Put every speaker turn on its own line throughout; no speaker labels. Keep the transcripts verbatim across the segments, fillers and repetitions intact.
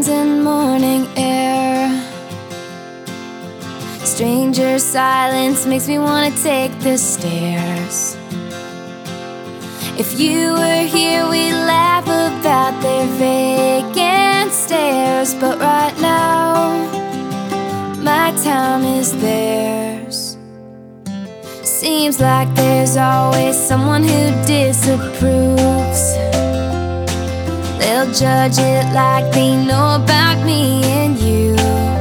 mountains and morning air. Stranger silence makes me wanna take the stairs. If you were here, we'd laugh about their vacant stares. But right now, my time is theirs. Seems like there's always someone who disapproves. They'll judge it like they know about me and you.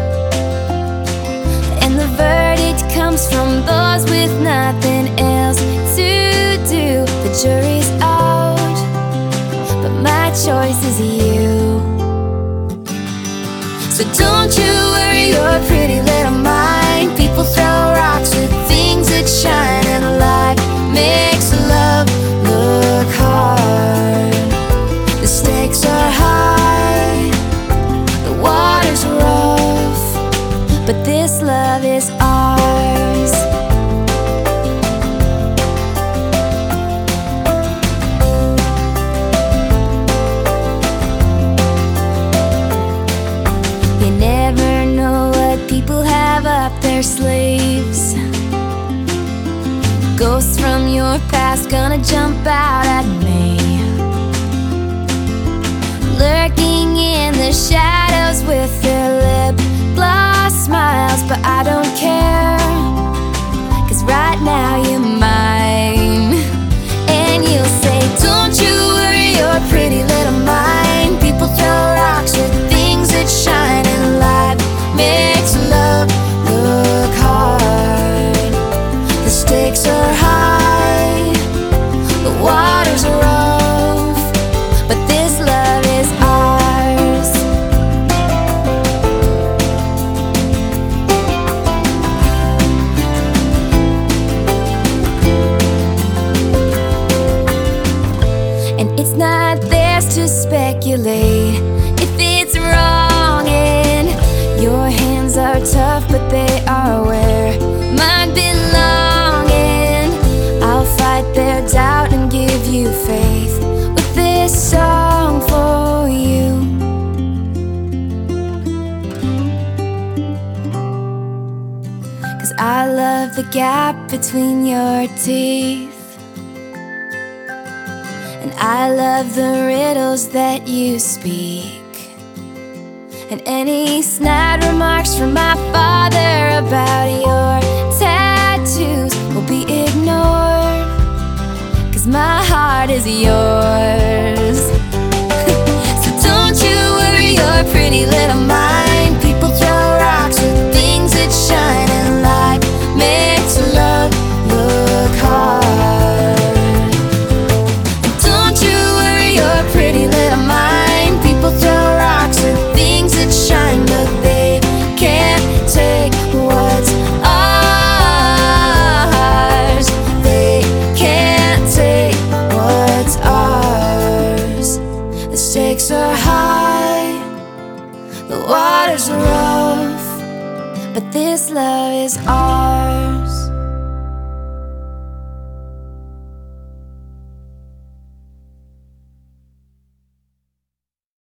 And the verdict comes from those with nothing else to do. The jury's out, but my choice is you. So don't you worry your pretty little mind. People throw rocks with things that shine, and life makes love look hard. The stakes are high, the water's rough, but this love is ours. You never know what people have up their sleeves. Ghosts from your past gonna jump out at me, lurking in the shadows with their lip gloss smiles. But I don't care, 'cause right now you're mine. And you'll say, don't you worry your pretty little mind. People throw rocks with things that shine, and life makes love look hard. The stakes are high, the water's rough, but this love is ours. And it's not theirs to speculate if it's wrong, and your hands are tough, but they are where mine belong. And I'll fight their doubt and give you faith with this song for you. 'Cause I love the gap between your teeth, and I love the riddles that you speak. And any snide remarks from my father about your tattoos will be ignored, 'cause my heart is yours. So don't you worry your pretty little mind. People throw rocks with things that shine, and life makes love look hard. Don't you worry your pretty little mind. People throw rocks with things that shine, but they can't take what's ours. They can't take what's ours. The stakes are high, the water's rough, but this love is ours.